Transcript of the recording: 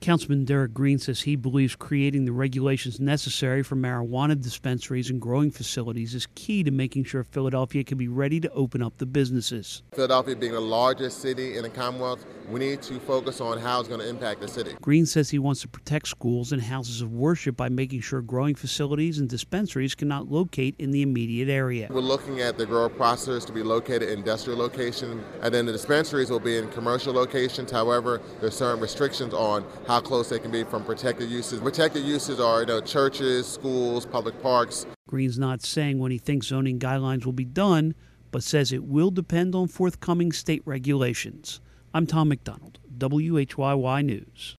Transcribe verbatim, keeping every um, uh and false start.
Councilman Derek Green says he believes creating the regulations necessary for marijuana dispensaries and growing facilities is key to making sure Philadelphia can be ready to open up the businesses. Philadelphia being the largest city in the Commonwealth, we need to focus on how it's going to impact the city. Green says he wants to protect schools and houses of worship by making sure growing facilities and dispensaries cannot locate in the immediate area. We're looking at the grower processors to be located in industrial locations, and then the dispensaries will be in commercial locations. However, there's certain restrictions on how close they can be from protected uses. Protected uses are, you know, churches, schools, public parks. Green's not saying when he thinks zoning guidelines will be done, but says it will depend on forthcoming state regulations. I'm Tom McDonald, W H Y Y News.